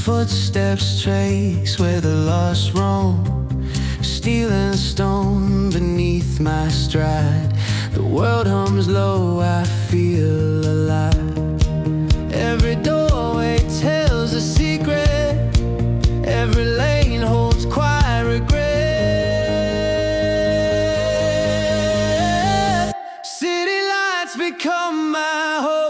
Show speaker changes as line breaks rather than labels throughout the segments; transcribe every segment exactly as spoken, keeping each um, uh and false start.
Footsteps trace where the lost roam, steel and stone beneath my stride. The world hums low, I feel alive. Every doorway tells a secret, every lane holds quiet regret. City lights become my home.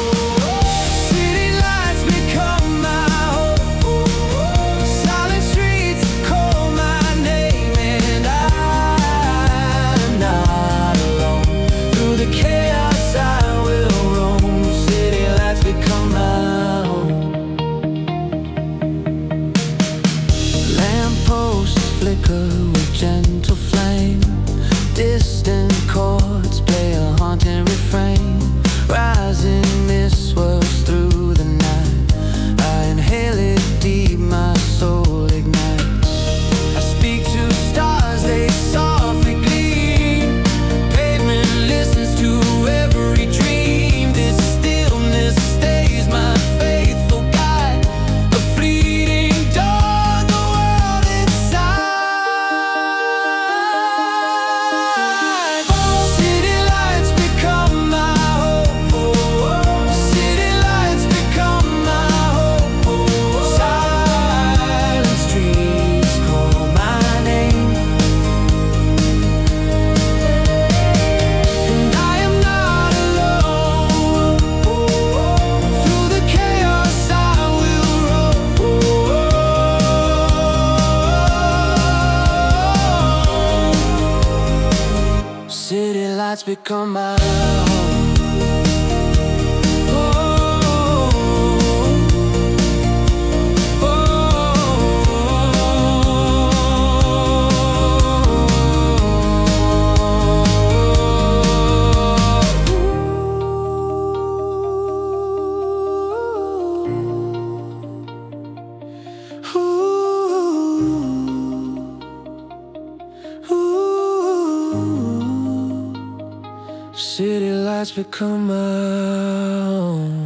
With gentle flame, distant chords play a haunting refrain. Rising mist swirls through the night. I inhale it deep, my soul ignites. I speak to stars, they softly gleam. Pavement listens to every dream. This stillness stays my faithful guide. A fleeting dawn, the world inside. City lights become my home. City lights become my home.